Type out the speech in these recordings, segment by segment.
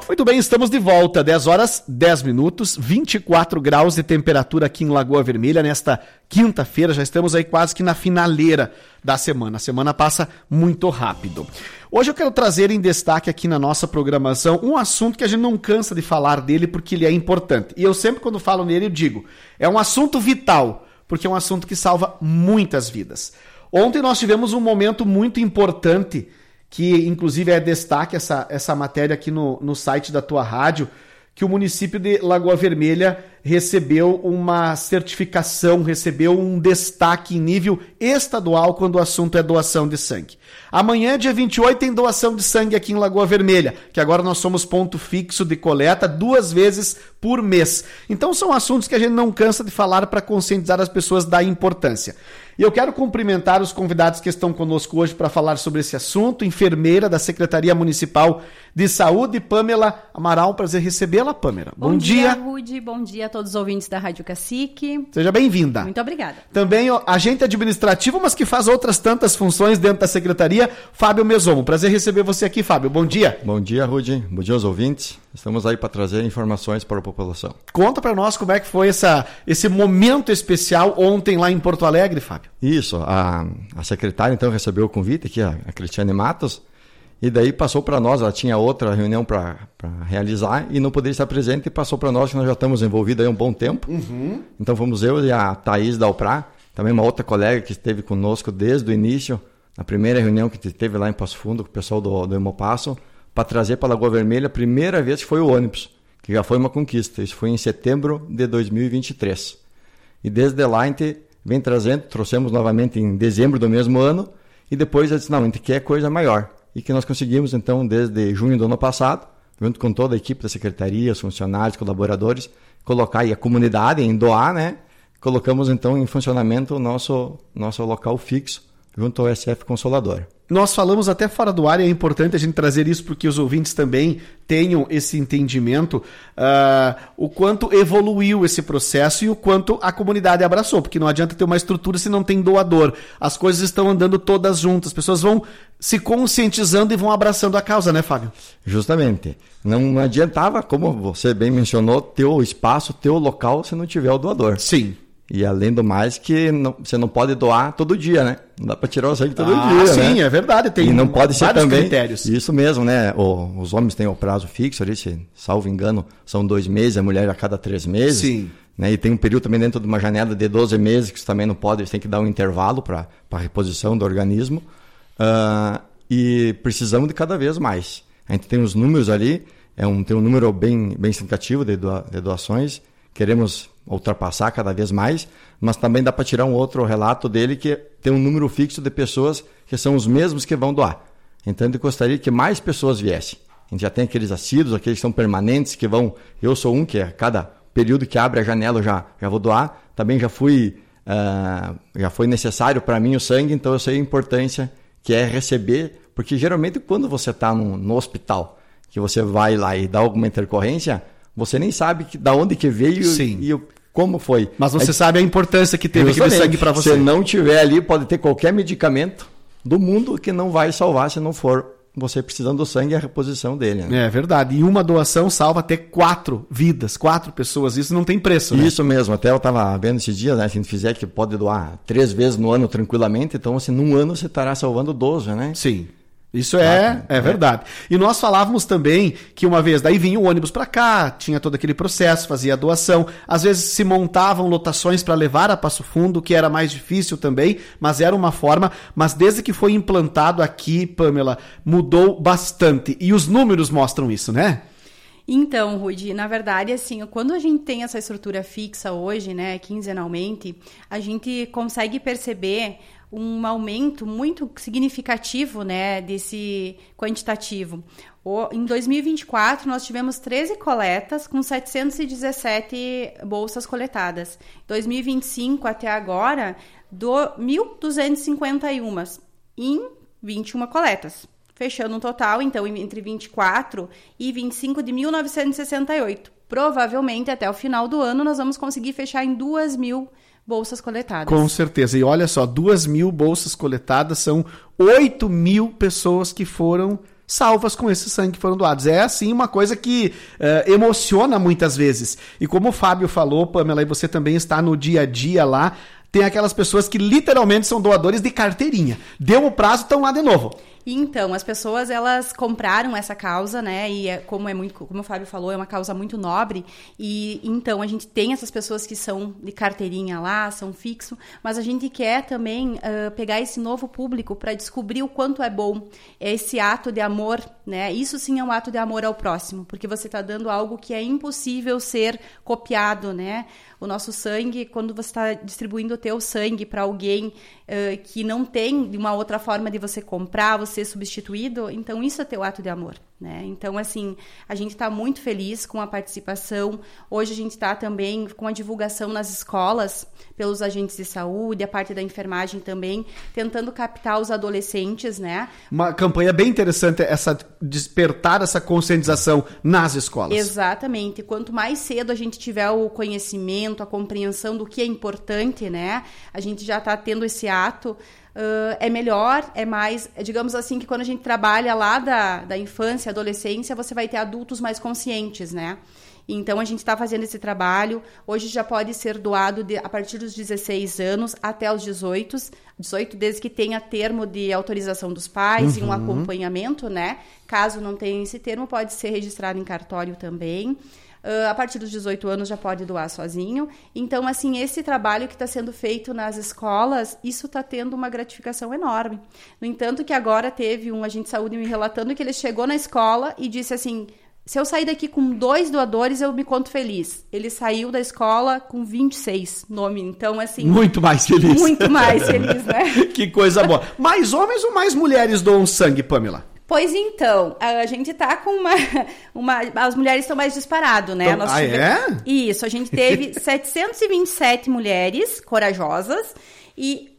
Muito bem, estamos de volta, 10 horas, 10 minutos, 24 graus de temperatura aqui em Lagoa Vermelha, nesta quinta-feira, já estamos aí quase que na finaleira da semana, a semana passa muito rápido. Hoje eu quero trazer em destaque aqui na nossa programação um assunto que a gente não cansa de falar dele porque ele é importante, e eu sempre quando falo nele eu digo, é um assunto vital, porque é um assunto que salva muitas vidas. Ontem nós tivemos um momento muito importante, que inclusive é destaque essa matéria aqui no site da tua rádio, que o município de Lagoa Vermelha recebeu uma certificação, recebeu um destaque em nível estadual quando o assunto é doação de sangue. Amanhã, dia 28, tem doação de sangue aqui em Lagoa Vermelha, que agora nós somos ponto fixo de coleta 2 vezes por mês. Então são assuntos que a gente não cansa de falar para conscientizar as pessoas da importância. E eu quero cumprimentar os convidados que estão conosco hoje para falar sobre esse assunto. Enfermeira da Secretaria Municipal de Saúde, Pamela Amaral. Prazer recebê-la, Pamela. Bom dia, Rudy. Bom dia a todos os ouvintes da Rádio Cacique. Seja bem-vinda. Muito obrigada. Também agente administrativo, mas que faz outras tantas funções dentro da Secretaria, Fábio Mesomo. Prazer receber você aqui, Fábio. Bom dia. Bom dia, Rudy. Bom dia aos ouvintes. Estamos aí para trazer informações para a população. Conta para nós como é que foi esse momento especial ontem lá em Porto Alegre, Fábio. Isso, a secretária então recebeu o convite aqui, a Cristiane Matos, e daí passou para nós, ela tinha outra reunião para realizar e não poderia estar presente e passou para nós, que nós já estamos envolvidos aí há um bom tempo. Uhum. Então fomos eu e a Thaís da Alprá, também uma outra colega que esteve conosco desde o início, na primeira reunião que teve lá em Passo Fundo com o pessoal do Hemopasso, para trazer para Lagoa Vermelha a primeira vez que foi o ônibus, que já foi uma conquista. Isso foi em setembro de 2023. E desde lá a gente vem trazendo, trouxemos novamente em dezembro do mesmo ano, e depois eu disse, não, a gente quer coisa maior. E que nós conseguimos então desde junho do ano passado, junto com toda a equipe da secretaria, os funcionários, colaboradores, colocar aí a comunidade em doar, né? Colocamos então em funcionamento o nosso local fixo, junto ao SF Consolador. Nós falamos até fora do ar e é importante a gente trazer isso porque os ouvintes também tenham esse entendimento, o quanto evoluiu esse processo e o quanto a comunidade abraçou, porque não adianta ter uma estrutura se não tem doador. As coisas estão andando todas juntas, as pessoas vão se conscientizando e vão abraçando a causa, né, Fábio? Justamente. Não adiantava, como você bem mencionou, ter o espaço, ter o local se não tiver o doador. Sim. E além do mais que você não pode doar todo dia, né? Não dá para tirar o sangue todo dia, sim, né? É verdade. Tem e não pode ser também critérios. Isso mesmo, né? Os homens têm o prazo fixo ali, se salvo engano, são 2 meses, a mulher a cada 3 meses. Sim. Né? E tem um período também dentro de uma janela de 12 meses que você também não pode, você tem que dar um intervalo para a reposição do organismo. E precisamos de cada vez mais. A gente tem os números ali, tem um número bem significativo de doações, queremos ultrapassar cada vez mais, mas também dá para tirar um outro relato dele que tem um número fixo de pessoas que são os mesmos que vão doar. Então eu gostaria que mais pessoas viessem. A gente já tem aqueles assíduos, aqueles que são permanentes, que vão... Eu sou um que a cada período que abre a janela eu já vou doar. Também já foi necessário para mim o sangue, então eu sei a importância que é receber, porque geralmente quando você está no hospital, que você vai lá e dá alguma intercorrência, você nem sabe da onde que veio. Sim. E como foi. Mas você sabe a importância que teve aquele sangue para você. Se não tiver ali, pode ter qualquer medicamento do mundo que não vai salvar se não for você precisando do sangue e a reposição dele. Né? É verdade. E uma doação salva até 4 vidas, 4 pessoas. Isso não tem preço, né? Isso mesmo. Até eu estava vendo esses dias, né? Se a gente fizer que pode doar 3 vezes no ano tranquilamente, então assim, num ano você estará salvando 12, né? Sim. Isso é verdade. E nós falávamos também que uma vez, daí vinha o ônibus para cá, tinha todo aquele processo, fazia a doação, às vezes se montavam lotações para levar a Passo Fundo, que era mais difícil também, mas era uma forma, mas desde que foi implantado aqui, Pamela, mudou bastante. E os números mostram isso, né? Então, Rudy, na verdade, assim, quando a gente tem essa estrutura fixa hoje, né, quinzenalmente, a gente consegue perceber um aumento muito significativo, né, desse quantitativo. Em 2024, nós tivemos 13 coletas com 717 bolsas coletadas. Em 2025, até agora, 1.251 em 21 coletas. Fechando um total, então, entre 24 e 25 de 1.968. Provavelmente, até o final do ano, nós vamos conseguir fechar em 2.000 bolsas coletadas. Com certeza. E olha só, 2.000 bolsas coletadas são 8.000 pessoas que foram salvas com esse sangue que foram doados. É, assim, uma coisa que emociona muitas vezes. E como o Fábio falou, Pamela, e você também está no dia a dia lá, tem aquelas pessoas que literalmente são doadores de carteirinha. Deu o prazo, estão lá de novo. Então, as pessoas, elas compraram essa causa, né, e como o Fábio falou, é uma causa muito nobre, e então a gente tem essas pessoas que são de carteirinha lá, são fixo, mas a gente quer também pegar esse novo público para descobrir o quanto é bom esse ato de amor, né, isso sim é um ato de amor ao próximo, porque você está dando algo que é impossível ser copiado, né, o nosso sangue, quando você está distribuindo o teu sangue para alguém que não tem uma outra forma de você comprar, você ser substituído, então isso é teu ato de amor, né? Então, assim, a gente está muito feliz com a participação. Hoje a gente está também com a divulgação nas escolas, pelos agentes de saúde, a parte da enfermagem também, tentando captar os adolescentes, né? Uma campanha bem interessante, despertar essa conscientização nas escolas. Exatamente. Quanto mais cedo a gente tiver o conhecimento, a compreensão do que é importante, né? A gente já está tendo esse ato, é melhor, é mais, digamos assim, que quando a gente trabalha lá da infância, adolescência, você vai ter adultos mais conscientes, né? Então, a gente está fazendo esse trabalho. Hoje já pode ser doado a partir dos 16 anos até os 18, desde que tenha termo de autorização dos pais e um acompanhamento, né? Caso não tenha esse termo, pode ser registrado em cartório também. A partir dos 18 anos já pode doar sozinho. Então, assim, esse trabalho que está sendo feito nas escolas, isso está tendo uma gratificação enorme. No entanto, que agora teve um agente de saúde me relatando que ele chegou na escola e disse assim, se eu sair daqui com 2 doadores, eu me conto feliz. Ele saiu da escola com 26 nomes. Então, assim... Muito mais feliz. Muito mais feliz, né? Que coisa boa. Mais homens ou mais mulheres doam sangue, Pamela? Pois então, a gente tá com as mulheres estão mais disparado, né? Então, é? Isso, a gente teve 727 mulheres corajosas e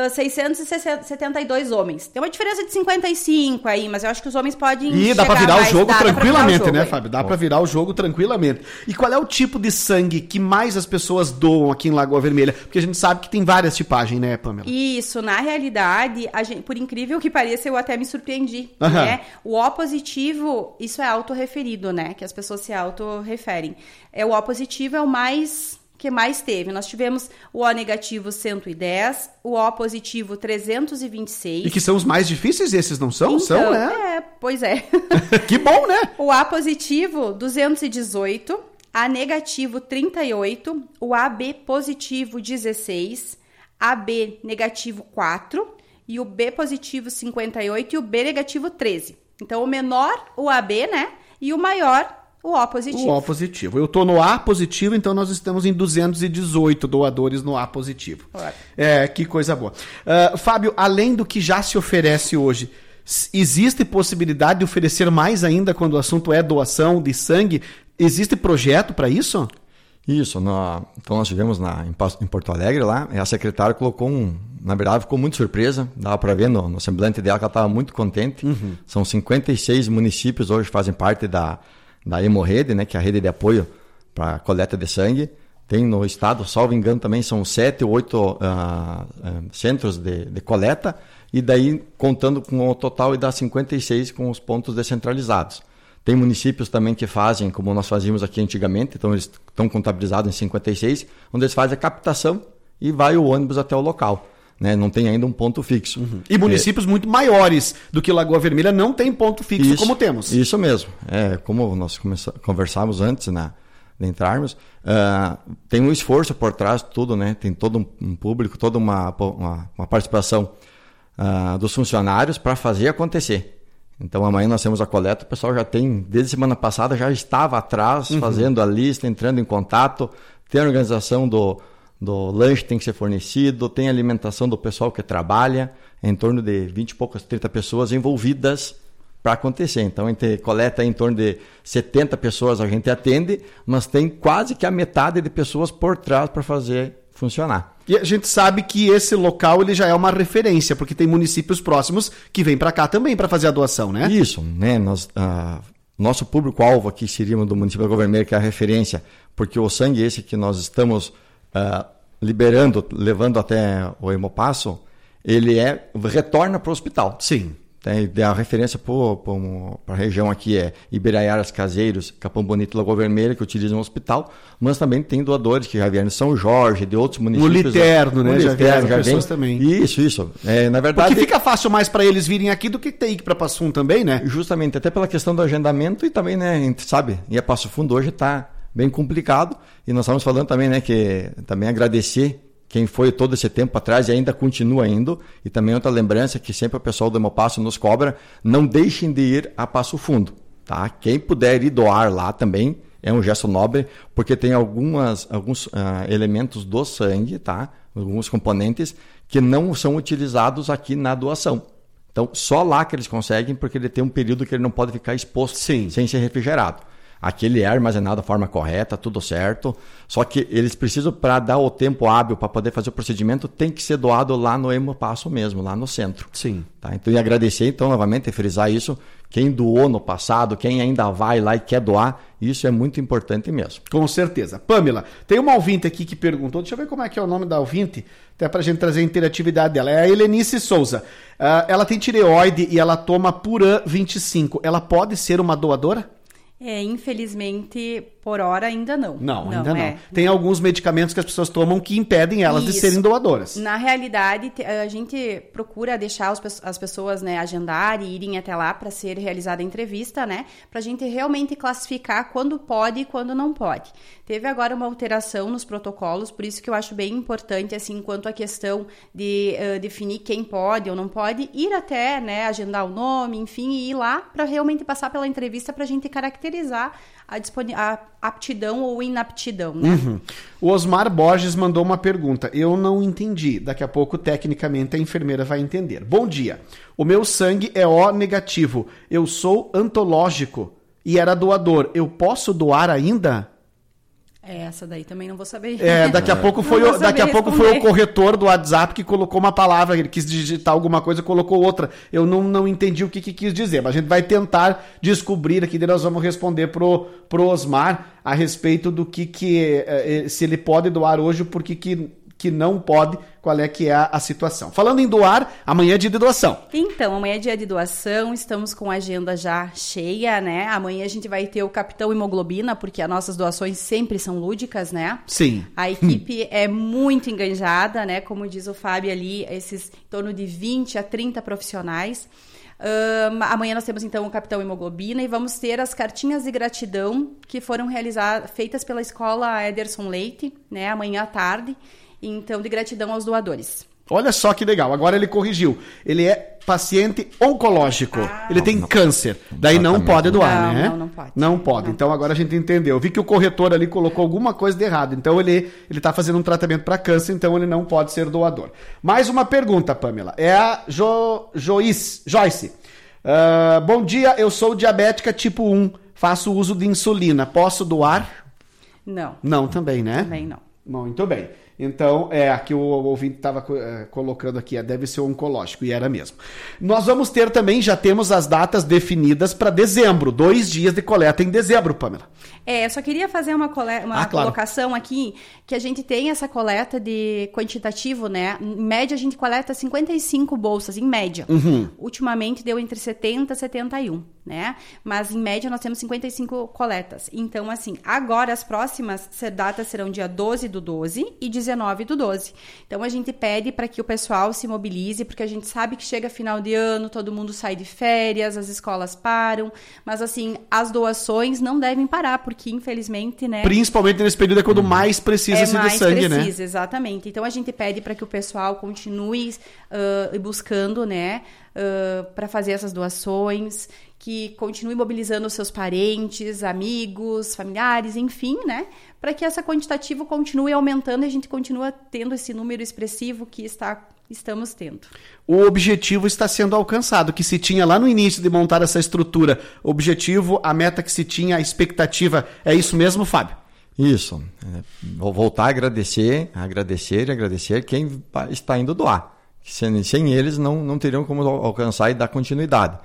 672 homens. Tem uma diferença de 55 aí, mas eu acho que os homens podem E dá pra virar o jogo tranquilamente, né, aí. Fábio? Dá pra virar o jogo tranquilamente. E qual é o tipo de sangue que mais as pessoas doam aqui em Lagoa Vermelha? Porque a gente sabe que tem várias tipagens, né, Pamela? Isso, na realidade, por incrível que pareça, eu até me surpreendi, né? O O positivo, isso é autorreferido, né? Que as pessoas se autorreferem. O O positivo é o que mais teve. Nós tivemos o O negativo 110, o O positivo 326. E que são os mais difíceis, esses não são? Então, são, né? Pois é. Que bom, né? O A positivo 218, A negativo 38, o AB positivo 16, AB negativo 4 e o B positivo 58 e o B negativo 13. Então, o menor, o AB, né? E o maior, o O positivo. O O positivo. Eu tô no A positivo, então nós estamos em 218 doadores no A positivo. Que coisa boa. Fábio, além do que já se oferece hoje, existe possibilidade de oferecer mais ainda quando o assunto é doação de sangue? Existe projeto para isso? Isso. Então nós tivemos em Porto Alegre lá, e a secretária colocou na verdade ficou muito surpresa, dava para ver no semblante dela que ela estava muito contente. São 56 municípios hoje que fazem parte da Hemorrede, né, que é a rede de apoio para coleta de sangue. Tem no estado, salvo engano, também são 7 ou 8 centros de coleta, e daí contando com o total dá 56 com os pontos descentralizados. Tem municípios também que fazem, como nós fazíamos aqui antigamente, então eles estão contabilizados em 56, onde eles fazem a captação e vai o ônibus até o local. Né? Não tem ainda um ponto fixo. E municípios muito maiores do que Lagoa Vermelha não tem ponto fixo como temos. Isso mesmo. Como nós conversávamos antes de entrarmos, tem um esforço por trás de tudo, né? Tem todo um público, toda uma participação dos funcionários para fazer acontecer. Então amanhã nós temos a coleta, o pessoal já tem, desde semana passada, já estava atrás, fazendo a lista, entrando em contato, tem a organização do lanche que tem que ser fornecido, tem a alimentação do pessoal que trabalha, em torno de 20 e poucas, 30 pessoas envolvidas para acontecer. Então, a gente coleta em torno de 70 pessoas a gente atende, mas tem quase que a metade de pessoas por trás para fazer funcionar. E a gente sabe que esse local ele já é uma referência, porque tem municípios próximos que vêm para cá também para fazer a doação, né? Isso, né? Nosso público-alvo aqui seria do município da Lagoa Vermelha, que é a referência, porque o sangue esse que nós estamos liberando, levando até o Hemopasso, ele retorna para o hospital. Sim. A referência para a região aqui é Ibiraiaras, Caseiros, Capão Bonito e Lagoa Vermelha, que utilizam o hospital, mas também tem doadores que já vieram de São Jorge, de outros municípios. No Literno, né? Já vieram pessoas também. Isso. Na verdade, porque fica fácil mais para eles virem aqui do que ter que ir para Passo Fundo também, né? Justamente, até pela questão do agendamento e também, né, a gente sabe, ir a Passo Fundo hoje está bem complicado, e nós estamos falando também, né, que também agradecer quem foi todo esse tempo atrás e ainda continua indo, e também outra lembrança que sempre o pessoal do Hemopasso nos cobra, não deixem de ir a Passo Fundo, tá? Quem puder ir doar lá também é um gesto nobre, porque tem alguns elementos do sangue, tá? Alguns componentes que não são utilizados aqui na doação. Então, só lá que eles conseguem, porque ele tem um período que ele não pode ficar exposto sem ser refrigerado. Aqui ele é armazenado da forma correta, tudo certo. Só que eles precisam, para dar o tempo hábil para poder fazer o procedimento, tem que ser doado lá no Hemopasso mesmo, lá no centro. Sim. Tá? Então, e agradecer, então, novamente, frisar isso. Quem doou no passado, quem ainda vai lá e quer doar, isso é muito importante mesmo. Com certeza. Pamela, tem uma ouvinte aqui que perguntou, deixa eu ver como é que é o nome da ouvinte, até para a gente trazer a interatividade dela. É a Helenice Souza. Ela tem tireoide e ela toma Puran 25. Ela pode ser uma doadora? Infelizmente, por hora ainda não. Não, ainda não. Tem alguns medicamentos que as pessoas tomam que impedem elas de serem doadoras. Na realidade, a gente procura deixar as pessoas, né, agendar e irem até lá para ser realizada a entrevista, né, para a gente realmente classificar quando pode e quando não pode. Teve agora uma alteração nos protocolos, por isso que eu acho bem importante, assim, quanto à questão de definir quem pode ou não pode, ir até, né, agendar o nome, enfim, e ir lá para realmente passar pela entrevista para a gente caracterizar a aptidão ou inaptidão, né? Uhum. O Osmar Borges mandou uma pergunta. Eu não entendi. Daqui a pouco, tecnicamente, a enfermeira vai entender. Bom dia. O meu sangue é O negativo. Eu sou antológico e era doador. Eu posso doar ainda? Essa daí também não vou saber. Daqui a pouco foi o corretor do WhatsApp que colocou uma palavra, ele quis digitar alguma coisa, colocou outra. Eu não entendi o que quis dizer, mas a gente vai tentar descobrir aqui, daí nós vamos responder pro Osmar a respeito do se ele pode doar hoje, por que não pode, qual é que é a situação. Falando em doar, amanhã é dia de doação. Então, amanhã é dia de doação, estamos com a agenda já cheia, né? Amanhã a gente vai ter o Capitão Hemoglobina, porque as nossas doações sempre são lúdicas, né? Sim. A equipe é muito enganjada, né? Como diz o Fábio ali, esses em torno de 20 a 30 profissionais. Amanhã nós temos então o Capitão Hemoglobina e vamos ter as cartinhas de gratidão que foram feitas pela escola Ederson Leite, né? Amanhã à tarde. Então, de gratidão aos doadores. Olha só que legal, agora ele corrigiu. Ele é paciente oncológico, ele tem câncer, daí não pode doar, né? Não pode. Não pode, então agora a gente entendeu. Eu vi que o corretor ali colocou alguma coisa de errado, então ele está fazendo um tratamento para câncer, então ele não pode ser doador. Mais uma pergunta, Pamela, é a Joyce. Bom dia, eu sou diabética tipo 1, faço uso de insulina, posso doar? Não. Não também, né? Também não. Muito bem. Então, aqui o ouvinte estava colocando aqui, deve ser oncológico, e era mesmo. Nós vamos ter também, já temos as datas definidas para dezembro, 2 dias de coleta em dezembro, Pamela. Eu só queria fazer uma colocação aqui, que a gente tem essa coleta de quantitativo, né? Em média, a gente coleta 55 bolsas, em média. Uhum. Ultimamente, deu entre 70 e 71, né? Mas, em média, nós temos 55 coletas. Então, assim, agora as próximas datas serão dia 12/12 e 19/12. Então, a gente pede para que o pessoal se mobilize, porque a gente sabe que chega final de ano, todo mundo sai de férias, as escolas param, mas, assim, as doações não devem parar, porque, infelizmente, né? Principalmente nesse período é quando mais precisa-se de sangue, né? Exatamente. Então, a gente pede para que o pessoal continue buscando, né? Para fazer essas doações, que continue mobilizando os seus parentes, amigos, familiares, enfim, né? Para que essa quantitativa continue aumentando e a gente continue tendo esse número expressivo que estamos tendo. O objetivo está sendo alcançado, que se tinha lá no início de montar essa estrutura. O objetivo, a meta que se tinha, a expectativa, é isso mesmo, Fábio? Isso. Vou voltar a agradecer quem está indo doar. Sem eles não teriam como alcançar e dar continuidade.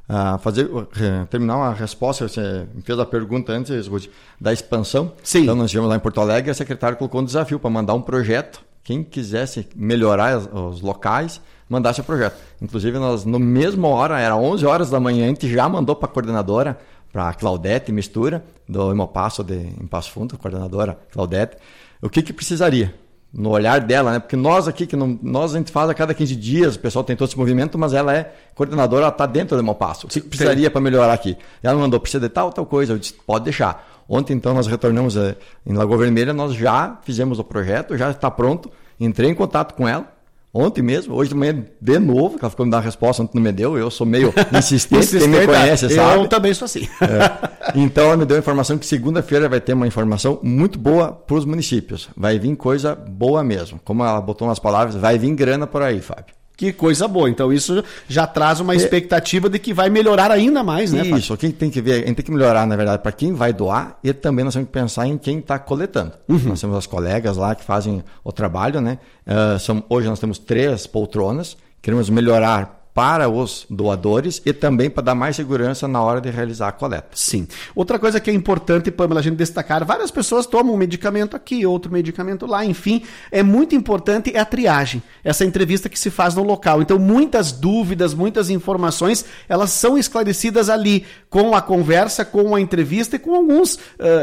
Terminar uma resposta, você fez a pergunta antes, Ruth, da expansão. Sim. Então nós estivemos lá em Porto Alegre, a secretária colocou um desafio para mandar um projeto, quem quisesse melhorar os locais, mandasse o projeto. Inclusive, nós, no mesmo hora, era 11 horas da manhã, a gente já mandou para a coordenadora, para a Claudete Mistura, do Hemopasso em Passo Fundo, coordenadora Claudete, o que precisaria, no olhar dela, né? Porque nós aqui, nós a gente faz a cada 15 dias, o pessoal tem todo esse movimento, mas ela é coordenadora, ela está dentro do Hemopasso. O que precisaria para melhorar aqui? Ela mandou, precisa de tal coisa, eu disse, pode deixar. Ontem, então, nós retornamos em Lagoa Vermelha, nós já fizemos o projeto, já está pronto, entrei em contato com ela, ontem mesmo, hoje de manhã de novo, que ela ficou me dar uma resposta, ontem não me deu, eu sou meio insistente, quem me conhece sabe. Eu também sou assim. Então ela me deu a informação que segunda-feira vai ter uma informação muito boa para os municípios, vai vir coisa boa mesmo, como ela botou nas palavras, vai vir grana por aí, Fábio. Que coisa boa, então isso já traz uma expectativa de que vai melhorar ainda mais, né, Fábio? Isso, o que tem que ver, a gente tem que melhorar, na verdade, para quem vai doar e também nós temos que pensar em quem está coletando. Nós temos as colegas lá que fazem o trabalho, né? Hoje nós temos 3 poltronas, queremos melhorar para os doadores e também para dar mais segurança na hora de realizar a coleta. Sim. Outra coisa que é importante, Pamela, a gente destacar, várias pessoas tomam um medicamento aqui, outro medicamento lá, enfim, é muito importante a triagem, essa entrevista que se faz no local. Então, muitas dúvidas, muitas informações, elas são esclarecidas ali, com a conversa, com a entrevista e com alguns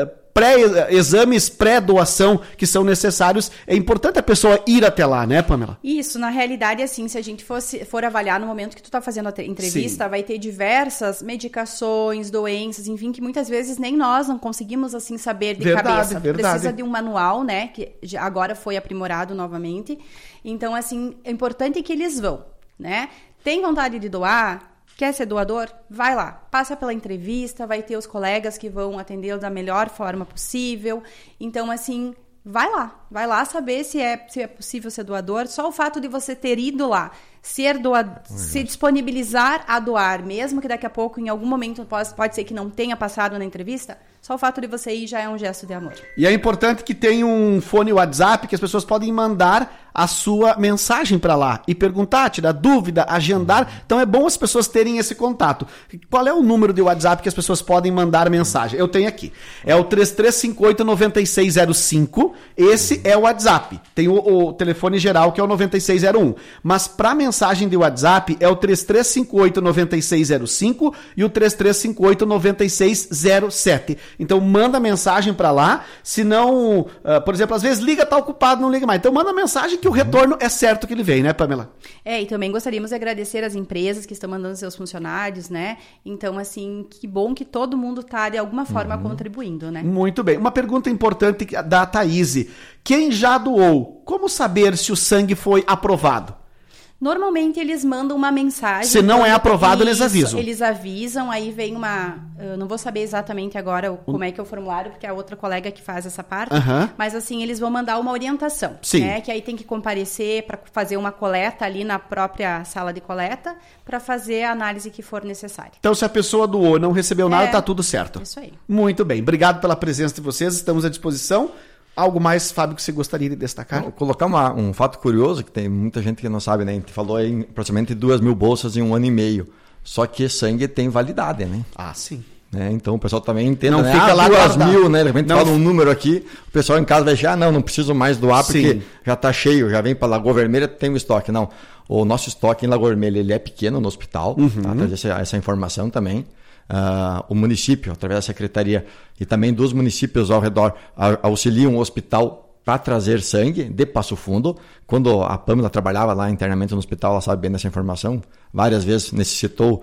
exames pré-doação que são necessários. É importante a pessoa ir até lá, né, Pamela? Isso, na realidade, assim, se a gente for avaliar no momento que tu tá fazendo a entrevista, vai ter diversas medicações, doenças, enfim, que muitas vezes nem nós não conseguimos, assim, saber de cabeça. Precisa de um manual, né, que agora foi aprimorado novamente. Então, assim, é importante que eles vão, né? Tem vontade de doar? Quer ser doador? Vai lá, passa pela entrevista, vai ter os colegas que vão atendê-lo da melhor forma possível. Então, assim, vai lá saber se é possível ser doador. Só o fato de você ter ido lá, se disponibilizar a doar, mesmo que daqui a pouco, em algum momento, pode ser que não tenha passado na entrevista, só o fato de você ir já é um gesto de amor. E é importante que tenha um fone WhatsApp que as pessoas podem mandar a sua mensagem para lá e perguntar, tirar dúvida, agendar. Então é bom as pessoas terem esse contato. Qual é o número de WhatsApp que as pessoas podem mandar mensagem? Eu tenho aqui. É o 3358-9605. Esse é o WhatsApp. Tem o telefone geral que é o 9601. Mas para mensagem de WhatsApp é o 3358-9605 e o 3358-9607. Então manda mensagem para lá. Se não, por exemplo, às vezes liga, tá ocupado, não liga mais. Então manda mensagem que o retorno é certo que ele vem, né, Pamela? E também gostaríamos de agradecer as empresas que estão mandando seus funcionários, né? Então, assim, que bom que todo mundo está, de alguma forma, contribuindo, né? Muito bem. Uma pergunta importante da Thaís. Quem já doou, como saber se o sangue foi aprovado? Normalmente eles mandam uma mensagem. Se não é aprovado, eles avisam. Eles avisam, aí vem uma... Eu não vou saber exatamente agora como é que é o formulário, porque é a outra colega que faz essa parte. Mas assim, eles vão mandar uma orientação. Sim. Né? Que aí tem que comparecer para fazer uma coleta ali na própria sala de coleta, para fazer a análise que for necessária. Então, se a pessoa doou, não recebeu nada, tá tudo certo. Isso aí. Muito bem. Obrigado pela presença de vocês. Estamos à disposição. Algo mais, Fábio, que você gostaria de destacar? Vou colocar um fato curioso, que tem muita gente que não sabe, né? A gente falou aí aproximadamente 2.000 bolsas em 1 ano e meio. Só que sangue tem validade, né? Ah, sim. Então o pessoal também entende, não né? Fica lá 2.000, né? De repente fala um número aqui, o pessoal em casa vai achar, não preciso mais doar porque já está cheio, já vem para Lagoa Vermelha, tem o estoque. Não, o nosso estoque em Lagoa Vermelha ele é pequeno no hospital, tá? Traz essa informação também. O município, através da secretaria e também dos municípios ao redor, auxiliam o hospital para trazer sangue de Passo Fundo. Quando a Pamela trabalhava lá internamente no hospital, ela sabe bem dessa informação. Várias vezes necessitou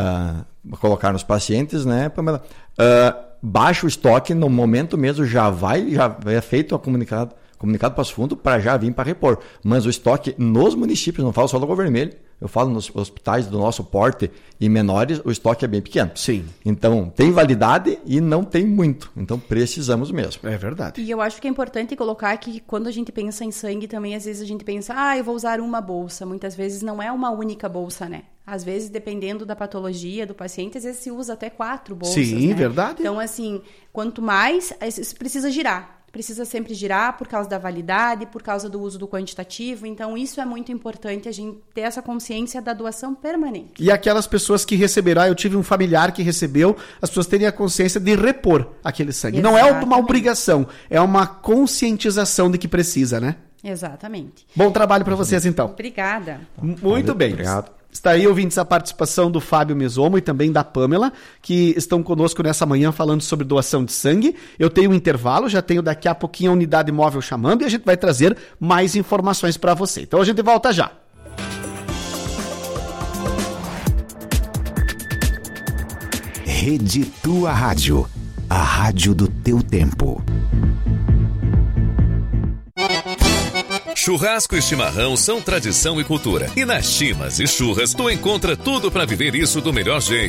colocar nos pacientes, né, Pamela? Baixa o estoque, no momento mesmo já é feito a comunicado Passo Fundo para já vir para repor. Mas o estoque nos municípios, não falo só Lagoa Vermelha, eu falo nos hospitais do nosso porte e menores, o estoque é bem pequeno. Sim. Então, tem validade e não tem muito. Então, precisamos mesmo. É verdade. E eu acho que é importante colocar que quando a gente pensa em sangue também, às vezes a gente pensa, eu vou usar uma bolsa. Muitas vezes não é uma única bolsa, né? Às vezes, dependendo da patologia do paciente, às vezes se usa até 4 bolsas. Sim, né? Verdade. Então, assim, quanto mais, isso precisa girar. Precisa sempre girar por causa da validade, por causa do uso do quantitativo. Então, isso é muito importante, a gente ter essa consciência da doação permanente. E aquelas pessoas que receberão, eu tive um familiar que recebeu, as pessoas terem a consciência de repor aquele sangue. Exatamente. Não é uma obrigação, é uma conscientização de que precisa, né? Exatamente. Bom trabalho para vocês, então. Obrigada. Muito bem. Obrigado. Está aí, ouvintes, a participação do Fábio Mesomo e também da Pamela, que estão conosco nessa manhã falando sobre doação de sangue. Eu tenho um intervalo, já tenho daqui a pouquinho a unidade móvel chamando e a gente vai trazer mais informações para você. Então a gente volta já. Rede Tua Rádio, a rádio do teu tempo. Churrasco e chimarrão são tradição e cultura. E nas Chimas e Churras tu encontra tudo para viver isso do melhor jeito.